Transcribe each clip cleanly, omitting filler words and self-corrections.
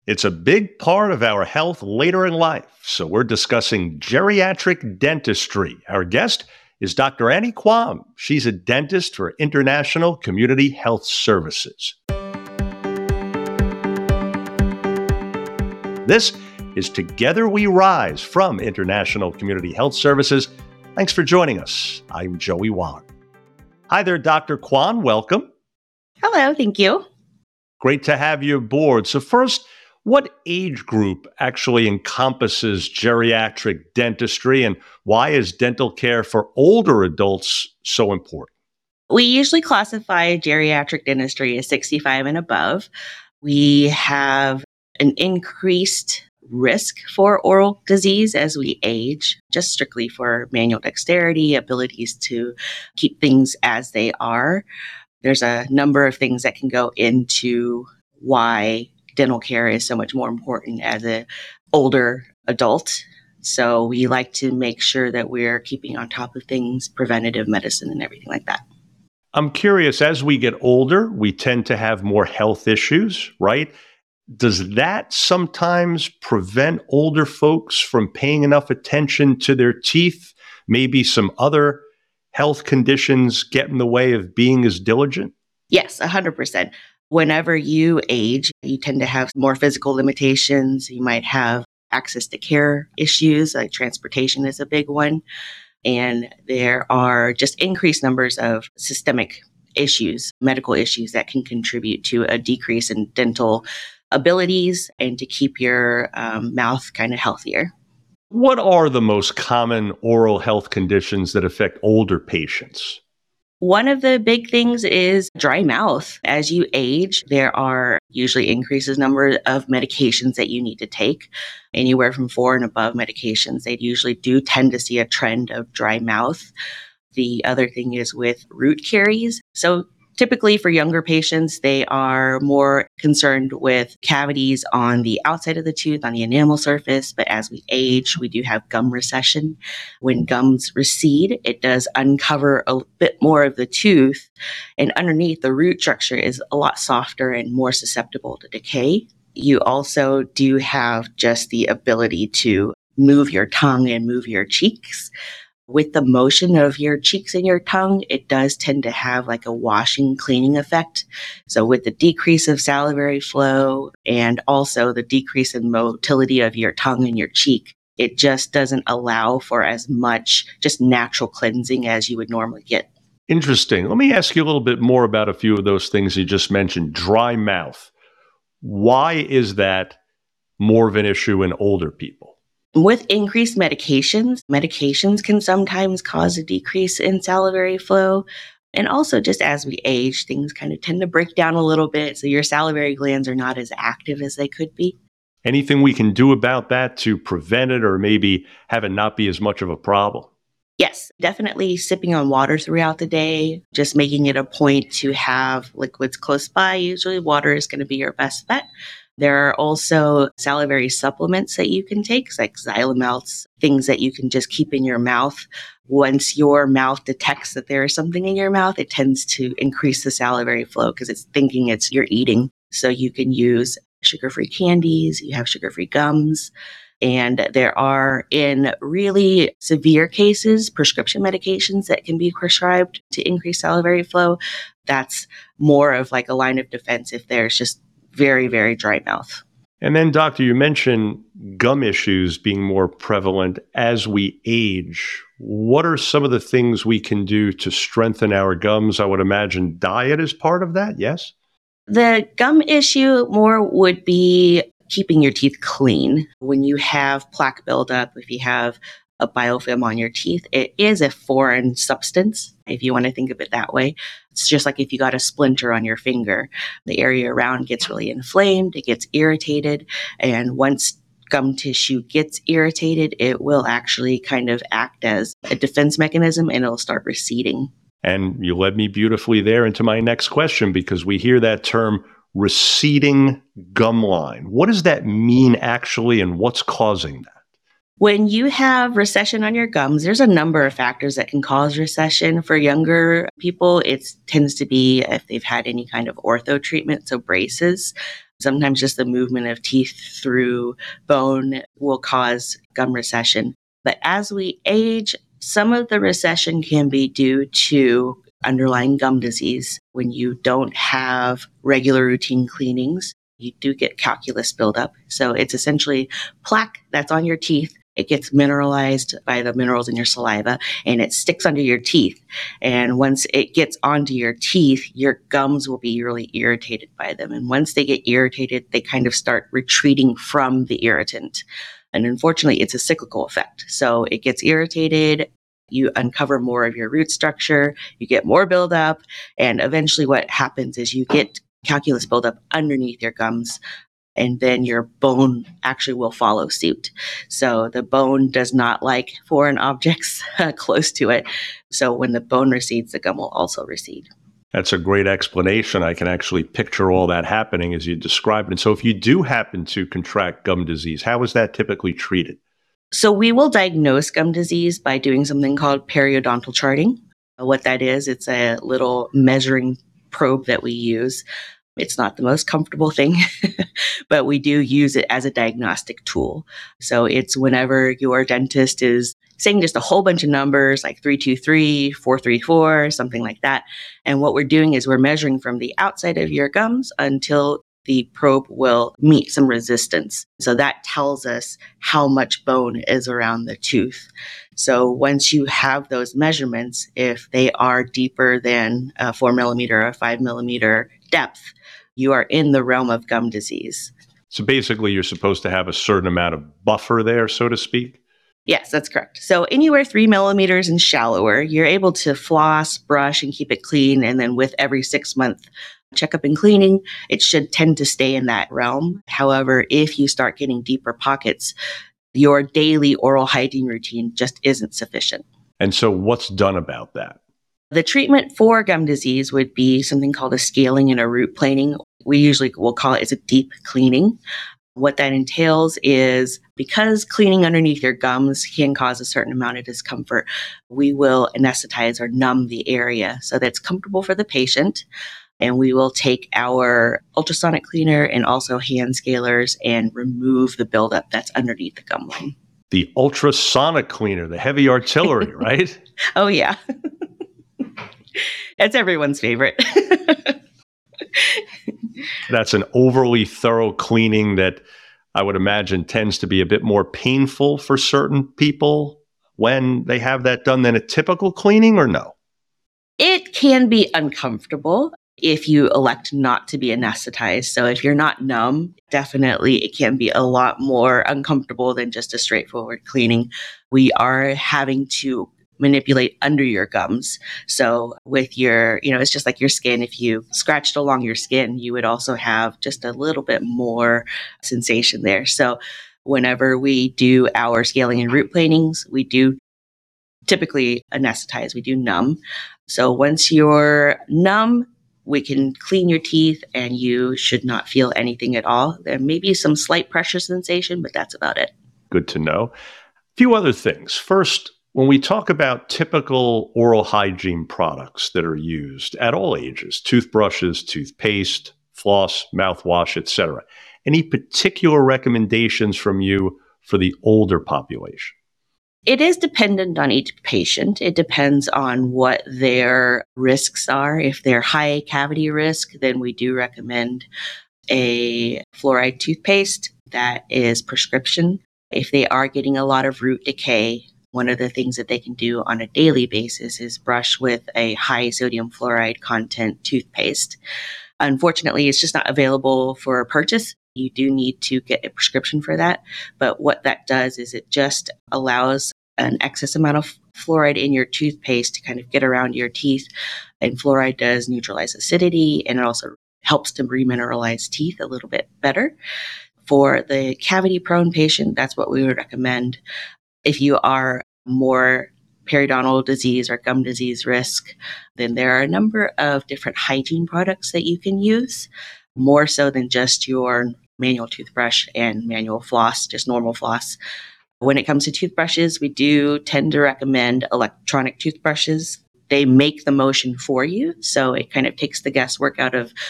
It's a big part of our health later in life, so we're discussing geriatric dentistry. Our guest is Dr. Annie Kwam. She's a dentist for International Community Health Services. This is Together We Rise from International Community Health Services. Thanks for joining us. I'm Joey Wong. Hi there, Dr. Kwam. Welcome. Hello, thank you. Great to have you aboard. So first, what age group actually encompasses geriatric dentistry, and why is dental care for older adults so important? We usually classify geriatric dentistry as 65 and above. We have an increased risk for oral disease as we age, just strictly for manual dexterity, abilities to keep things as they are. There's a number of things that can go into why dental care is so much more important as an older adult. So we like to make sure that we're keeping on top of things, preventative medicine and everything like that. I'm curious, as we get older, we tend to have more health issues, right? Does that sometimes prevent older folks from paying enough attention to their teeth? Maybe some other health conditions get in the way of being as diligent? Yes, 100%. Whenever you age, you tend to have more physical limitations. You might have access to care issues, like transportation is a big one. And there are just increased numbers of systemic issues, medical issues that can contribute to a decrease in dental abilities and to keep your mouth kind of healthier. What are the most common oral health conditions that affect older patients? One of the big things is dry mouth. As you age, there are usually increases number of medications that you need to take, anywhere from 4 and above medications. They usually do tend to see a trend of dry mouth. The other thing is with root caries. So typically for younger patients, they are more concerned with cavities on the outside of the tooth, on the enamel surface. But as we age, we do have gum recession. When gums recede, it does uncover a bit more of the tooth. And underneath, the root structure is a lot softer and more susceptible to decay. You also do have just the ability to move your tongue and move your cheeks. With the motion of your cheeks and your tongue, it does tend to have like a washing, cleaning effect. So with the decrease of salivary flow and also the decrease in motility of your tongue and your cheek, it just doesn't allow for as much just natural cleansing as you would normally get. Interesting. Let me ask you a little bit more about a few of those things you just mentioned. Dry mouth. Why is that more of an issue in older people? With increased medications can sometimes cause a decrease in salivary flow. And also just as we age, things kind of tend to break down a little bit. So your salivary glands are not as active as they could be. Anything we can do about that to prevent it or maybe have it not be as much of a problem? Yes, definitely sipping on water throughout the day, just making it a point to have liquids close by. Usually water is going to be your best bet. There are also salivary supplements that you can take, like Xylamelts, things that you can just keep in your mouth. Once your mouth detects that there is something in your mouth, it tends to increase the salivary flow because it's thinking you're eating. So you can use sugar-free candies, you have sugar-free gums, and there are, in really severe cases, prescription medications that can be prescribed to increase salivary flow. That's more of like a line of defense if there's just very, very dry mouth. And then, doctor, you mentioned gum issues being more prevalent as we age. What are some of the things we can do to strengthen our gums? I would imagine diet is part of that, yes? The gum issue more would be keeping your teeth clean. When you have plaque buildup, if you have a biofilm on your teeth, it is a foreign substance, if you want to think of it that way. It's just like if you got a splinter on your finger, the area around gets really inflamed, it gets irritated, and once gum tissue gets irritated, it will actually kind of act as a defense mechanism and it'll start receding. And you led me beautifully there into my next question, because we hear that term receding gum line. What does that mean actually, and what's causing that? When you have recession on your gums, there's a number of factors that can cause recession. For younger people, it tends to be if they've had any kind of ortho treatment, so braces. Sometimes just the movement of teeth through bone will cause gum recession. But as we age, some of the recession can be due to underlying gum disease. When you don't have regular routine cleanings, you do get calculus buildup. So it's essentially plaque that's on your teeth. It gets mineralized by the minerals in your saliva and it sticks under your teeth. And once it gets onto your teeth, your gums will be really irritated by them. And once they get irritated, they kind of start retreating from the irritant. And unfortunately, it's a cyclical effect. So it gets irritated, you uncover more of your root structure, you get more buildup, and eventually what happens is you get calculus buildup underneath your gums, and then your bone actually will follow suit. So the bone does not like foreign objects close to it. So when the bone recedes, the gum will also recede. That's a great explanation. I can actually picture all that happening as you described it. And so if you do happen to contract gum disease, how is that typically treated? So we will diagnose gum disease by doing something called periodontal charting. What that is, it's a little measuring probe that we use. It's not the most comfortable thing, but we do use it as a diagnostic tool. So it's whenever your dentist is saying just a whole bunch of numbers like 323, 434, something like that. And what we're doing is we're measuring from the outside of your gums until the probe will meet some resistance. So that tells us how much bone is around the tooth. So once you have those measurements, if they are deeper than a 4 millimeter or 5 millimeter depth, you are in the realm of gum disease. So basically, you're supposed to have a certain amount of buffer there, so to speak? Yes, that's correct. So anywhere 3 millimeters and shallower, you're able to floss, brush, and keep it clean. And then with every 6-month checkup and cleaning, it should tend to stay in that realm. However, if you start getting deeper pockets, your daily oral hygiene routine just isn't sufficient. And so what's done about that? The treatment for gum disease would be something called a scaling and a root planing. We usually will call it as a deep cleaning. What that entails is because cleaning underneath your gums can cause a certain amount of discomfort, we will anesthetize or numb the area so that's comfortable for the patient. And we will take our ultrasonic cleaner and also hand scalers and remove the buildup that's underneath the gum line. The ultrasonic cleaner, the heavy artillery, right? Oh, yeah. That's everyone's favorite. That's an overly thorough cleaning that I would imagine tends to be a bit more painful for certain people when they have that done than a typical cleaning, or no? It can be uncomfortable if you elect not to be anesthetized. So if you're not numb, definitely it can be a lot more uncomfortable than just a straightforward cleaning. We are having to manipulate under your gums. So with your, it's just like your skin. If you scratched along your skin, you would also have just a little bit more sensation there. So whenever we do our scaling and root planings, we do typically anesthetize, we do numb. So once you're numb, we can clean your teeth and you should not feel anything at all. There may be some slight pressure sensation, but that's about it. Good to know. A few other things. First, when we talk about typical oral hygiene products that are used at all ages, toothbrushes, toothpaste, floss, mouthwash, etc., any particular recommendations from you for the older population? It is dependent on each patient. It depends on what their risks are. If they're high cavity risk, then we do recommend a fluoride toothpaste that is prescription. If they are getting a lot of root decay, one of the things that they can do on a daily basis is brush with a high sodium fluoride content toothpaste. Unfortunately, it's just not available for purchase. You do need to get a prescription for that. But what that does is it just allows an excess amount of fluoride in your toothpaste to kind of get around your teeth. And fluoride does neutralize acidity, and it also helps to remineralize teeth a little bit better. For the cavity-prone patient, that's what we would recommend. If you are more periodontal disease or gum disease risk, then there are a number of different hygiene products that you can use, more so than just your manual toothbrush and manual floss, just normal floss. When it comes to toothbrushes, we do tend to recommend electronic toothbrushes. They make the motion for you, so it kind of takes the guesswork out of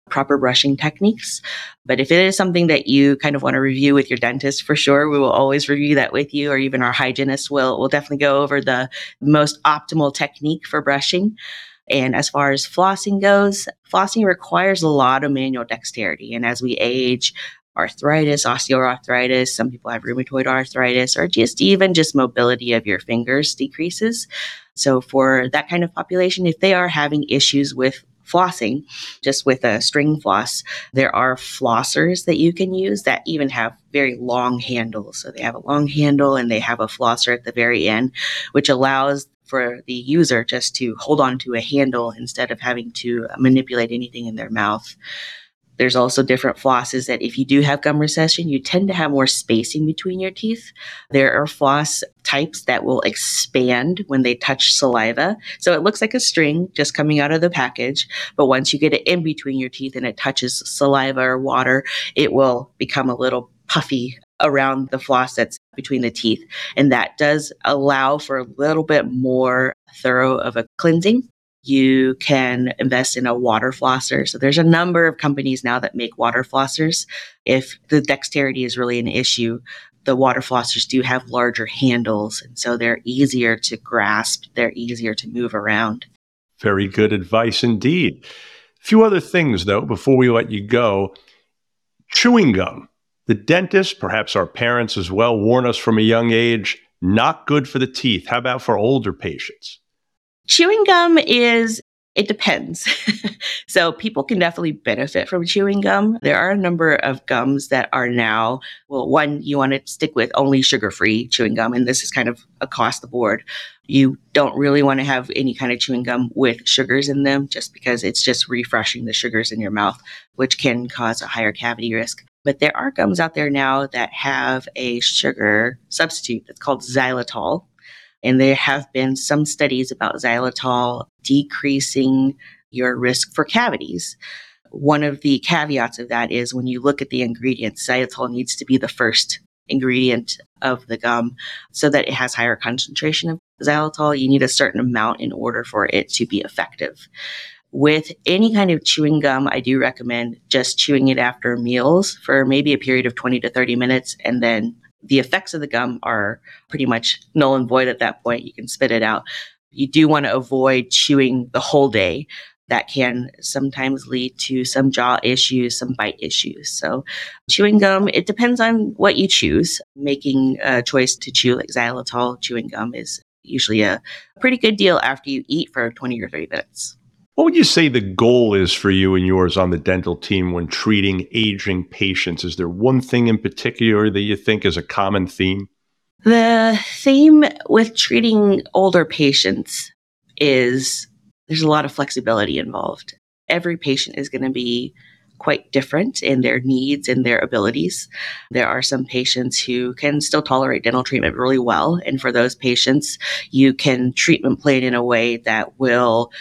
proper brushing techniques. But if it is something that you kind of want to review with your dentist, for sure, we will always review that with you, or even our hygienist will definitely go over the most optimal technique for brushing. And as far as flossing goes, flossing requires a lot of manual dexterity. And as we age, arthritis, osteoarthritis, some people have rheumatoid arthritis, or just even just mobility of your fingers decreases. So for that kind of population, if they are having issues with flossing, just with a string floss, there are flossers that you can use that even have very long handles. So they have a long handle and they have a flosser at the very end, which allows for the user just to hold on to a handle instead of having to manipulate anything in their mouth. There's also different flosses that if you do have gum recession, you tend to have more spacing between your teeth. There are floss types that will expand when they touch saliva. So it looks like a string just coming out of the package. But once you get it in between your teeth and it touches saliva or water, it will become a little puffy around the floss that's between the teeth. And that does allow for a little bit more thorough of a cleansing. You can invest in a water flosser. So there's a number of companies now that make water flossers. If the dexterity is really an issue, the water flossers do have larger handles. And so they're easier to grasp. They're easier to move around. Very good advice indeed. A few other things, though, before we let you go. Chewing gum. The dentist, perhaps our parents as well, warn us from a young age, not good for the teeth. How about for older patients? Chewing gum it depends. So people can definitely benefit from chewing gum. There are a number of gums that are now, well, one, you want to stick with only sugar-free chewing gum, and this is kind of across the board. You don't really want to have any kind of chewing gum with sugars in them just because it's just refreshing the sugars in your mouth, which can cause a higher cavity risk. But there are gums out there now that have a sugar substitute that's called xylitol. And there have been some studies about xylitol decreasing your risk for cavities. One of the caveats of that is when you look at the ingredients, xylitol needs to be the first ingredient of the gum so that it has higher concentration of xylitol. You need a certain amount in order for it to be effective. With any kind of chewing gum, I do recommend just chewing it after meals for maybe a period of 20 to 30 minutes, and then the effects of the gum are pretty much null and void at that point. You can spit it out. You do want to avoid chewing the whole day. That can sometimes lead to some jaw issues, some bite issues. So chewing gum, it depends on what you choose. Making a choice to chew like xylitol chewing gum is usually a pretty good deal after you eat for 20 or 30 minutes. What would you say the goal is for you and yours on the dental team when treating aging patients? Is there one thing in particular that you think is a common theme? The theme with treating older patients is there's a lot of flexibility involved. Every patient is going to be quite different in their needs and their abilities. There are some patients who can still tolerate dental treatment really well. And for those patients, you can treatment plan in a way that will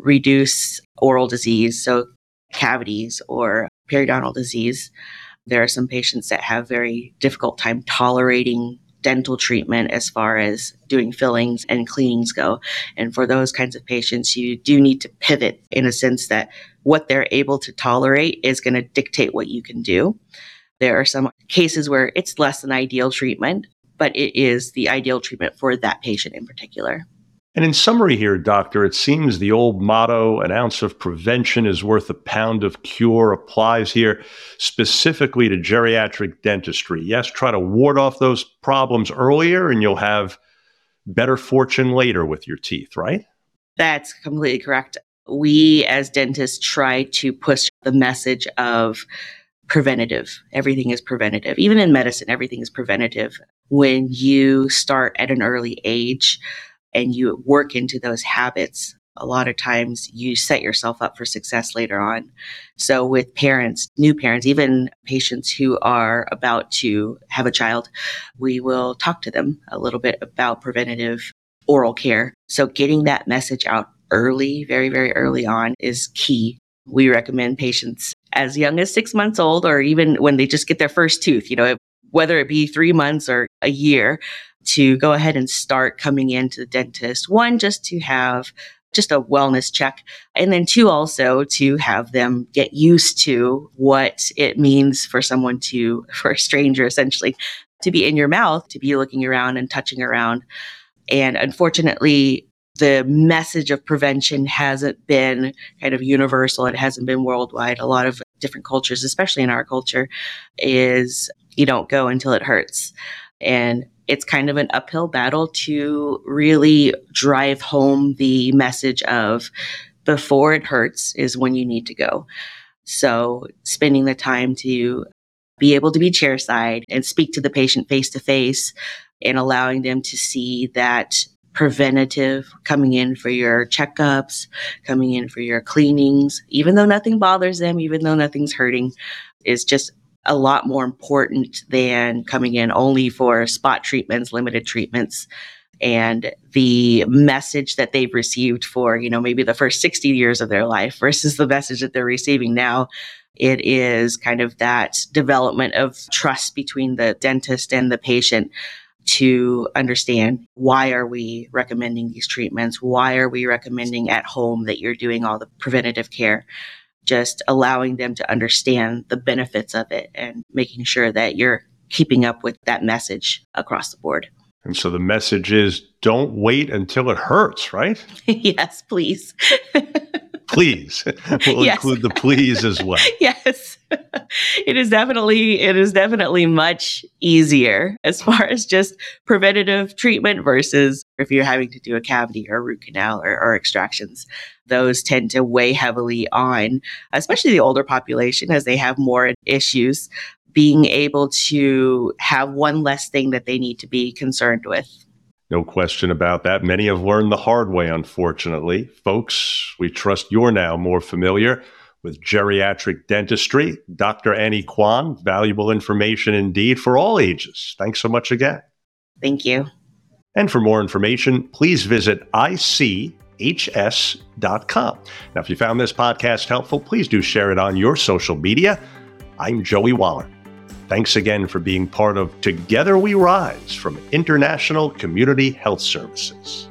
reduce oral disease, so cavities or periodontal disease. There are some patients that have very difficult time tolerating dental treatment as far as doing fillings and cleanings go. And for those kinds of patients, you do need to pivot in a sense that what they're able to tolerate is going to dictate what you can do. There are some cases where it's less than ideal treatment, but it is the ideal treatment for that patient in particular. And in summary here, doctor, it seems the old motto, an ounce of prevention is worth a pound of cure, applies here specifically to geriatric dentistry. Yes, try to ward off those problems earlier and you'll have better fortune later with your teeth, right? That's completely correct. We as dentists try to push the message of preventative. Everything is preventative. Even in medicine, everything is preventative. When you start at an early age, and you work into those habits, a lot of times you set yourself up for success later on. So with parents, new parents, even patients who are about to have a child, we will talk to them a little bit about preventative oral care. So getting that message out early, very, very early on is key. We recommend patients as young as 6 months old, or even when they just get their first tooth, whether it be 3 months or a year, to go ahead and start coming into the dentist. One, just to have just a wellness check. And then two, also to have them get used to what it means for for a stranger essentially, to be in your mouth, to be looking around and touching around. And unfortunately, the message of prevention hasn't been kind of universal. It hasn't been worldwide. A lot of different cultures, especially in our culture, is you don't go until it hurts. And it's kind of an uphill battle to really drive home the message of before it hurts is when you need to go. So spending the time to be able to be chairside and speak to the patient face to face and allowing them to see that preventative, coming in for your checkups, coming in for your cleanings, even though nothing bothers them, even though nothing's hurting, is just a lot more important than coming in only for spot treatments, limited treatments. And the message that they've received for, maybe the first 60 years of their life versus the message that they're receiving now, it is kind of that development of trust between the dentist and the patient to understand, why are we recommending these treatments? Why are we recommending at home that you're doing all the preventative care? Just allowing them to understand the benefits of it and making sure that you're keeping up with that message across the board. And so the message is, don't wait until it hurts, right? Yes, please. Please. We'll include the please as well. Yes. It is definitely much easier as far as just preventative treatment versus if you're having to do a cavity or a root canal or extractions. Those tend to weigh heavily on, especially the older population, as they have more issues, being able to have one less thing that they need to be concerned with. No question about that. Many have learned the hard way, unfortunately. Folks, we trust you're now more familiar with geriatric dentistry. Dr. Annie Kwan, valuable information indeed for all ages. Thanks so much again. Thank you. And for more information, please visit ICHS.com. Now, if you found this podcast helpful, please do share it on your social media. I'm Joey Waller. Thanks again for being part of Together We Rise from International Community Health Services.